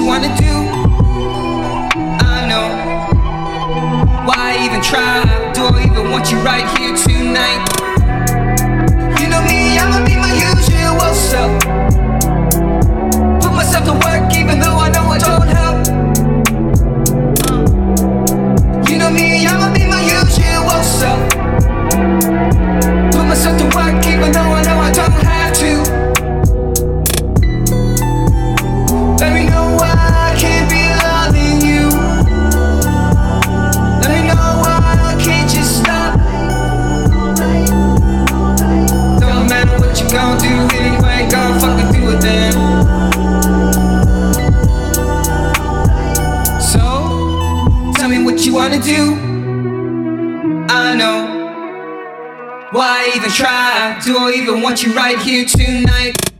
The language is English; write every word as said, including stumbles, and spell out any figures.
wanna do. I know. Why even try? Do I even want you right here tonight? You know me, I'ma be my usual self. Put myself to work even though I know I don't help. uh. You know me, I'ma be my usual self. Put myself to work even though I know I don't have to. Let me know why I can't be loving you. Let me know why I can't just stop. Don't matter what you gon' do anyway, gon' fucking do it then. So, tell me what you wanna do. I know. Why even try? Do I even want you right here tonight?